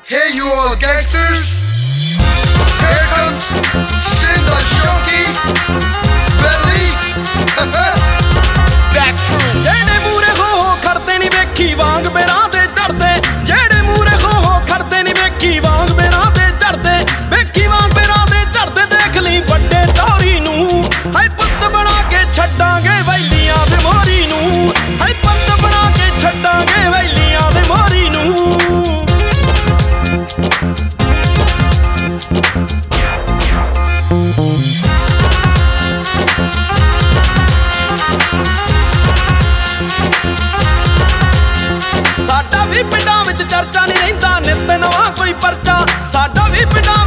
Hey you all gangsters, here comes Shinda Shoki Belly. That's true. ਜਿਹੜੇ ਮੂਰੇ ਹੋ ਖੜਦੇ ਨਹੀਂ ਵੇਖੀ ਵਾਂਗ ਮੇਰਾਂ ਦੇ ਚੜਦੇ, ਜਿਹੜੇ ਮੂਰੇ ਹੋ ਖੜਦੇ ਨਹੀਂ ਵੇਖੀ ਵਾਂਗ ਮੇਰਾਂ ਦੇ ਚੜਦੇ, ਵੇਖੀ ਵਾਂਗ ਮੇਰਾਂ ਦੇ ਚੜਦੇ। ਦੇਖ ਲਈ ਵੱਡੇ ਟੌਰੀ ਨੂੰ, ਹਾਏ ਪੁੱਤ ਬਣਾ ਕੇ ਛੱਡਾਂਗੇ ਵੈਲੀਆਂ ਦੇ ਮੋਰੀ ਨੂੰ, ਹਾਏ ਪੁੱਤ ਬਣਾ ਕੇ ਛੱਡਾਂਗੇ ਵੈਲੀਆਂ ਦੇ ਮੋਰੀ ਨੂੰ। ਸਾਡਾ ਵੀ ਪਿੰਡਾਂ ਵਿੱਚ ਚਰਚਾ ਨਹੀਂ ਰਹਿੰਦਾ, ਨਿੱਤ ਨਵਾਂ ਕੋਈ ਪਰਚਾ। ਸਾਡਾ ਵੀ ਪਿੰਡਾਂ